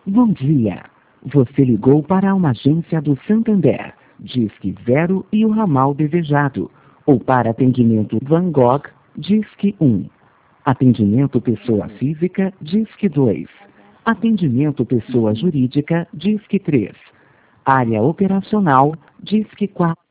Bom dia. Você ligou para uma agência do Santander, Disque 0 e o ramal desejado. Ou para atendimento Van Gogh, Disque 1. Atendimento pessoa física, Disque 2. Atendimento pessoa jurídica, Disque 3. Área operacional, Disque 4.